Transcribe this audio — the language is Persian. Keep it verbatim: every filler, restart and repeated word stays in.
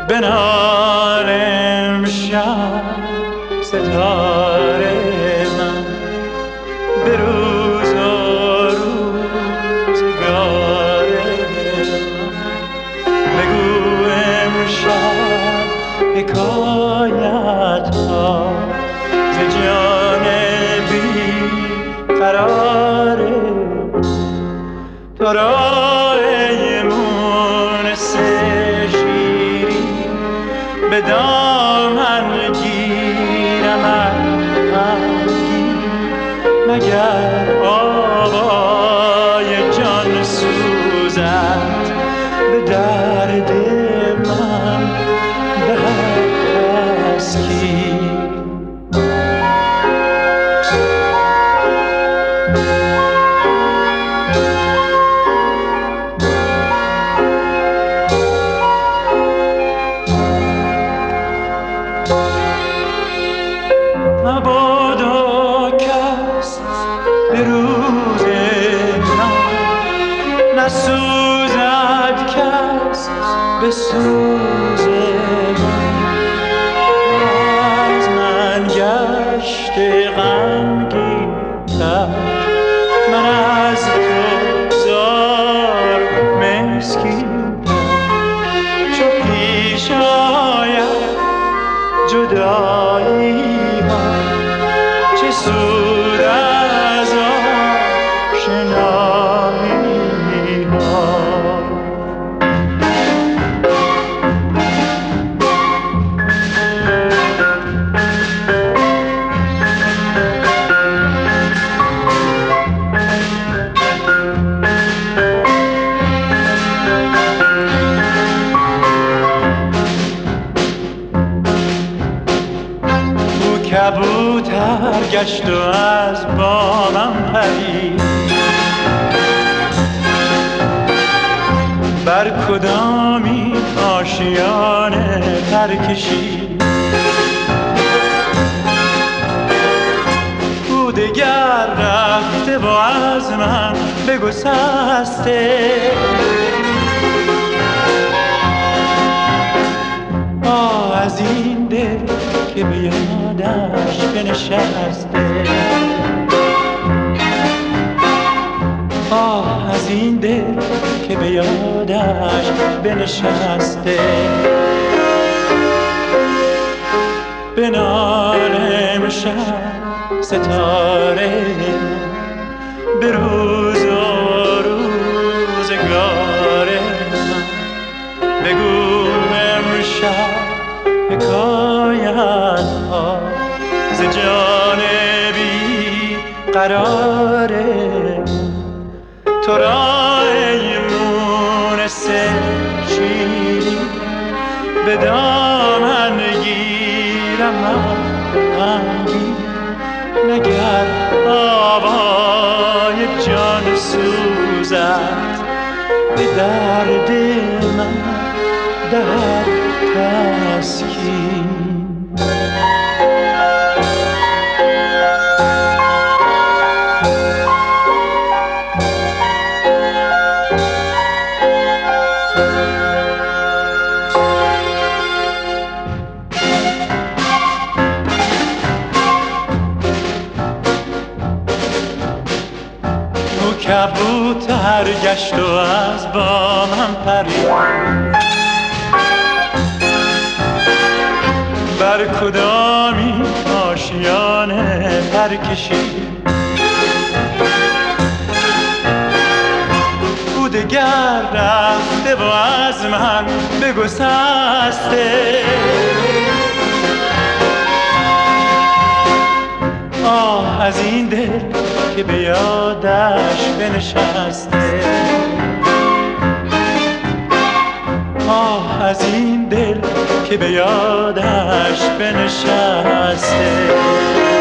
بنال امشب ستاره من به روز و روزگار من بگو امشب حکایت ها ز جان بی قراره تو را ای مونس شیرین به دامن گیرم مگر آوای جان سوزد به درد من دهد تسکین مبادا کس به روز من نسوزد کس به سوز من از من گشته غمگین تر من از تو زار مسکین تر چو پیش آید جدایی چه سود از آشنایی ها کبوتر گشت و از بامم پرید بر کدامی آشیانه پر کشید او دگر رفته و از من بگسسته آه از این دل که به یادش بنشسته آه از این دل که به یادش بنشسته بنال امشب ستاره به روز و روزگار من بگو امشب حکایت ها ز جان بی قراره تو را ای مونس شیرین به دامن گیرم غمگین مگر آوای جان سوزد به درد من دهد تسکین کبوتر گشت و از بامم پرید بر کدامی آشیانه پر کشید او دگر رفته و از من بگسسته آه از این دل که به یادش بنشسته آه از این دل که به یادش بنشسته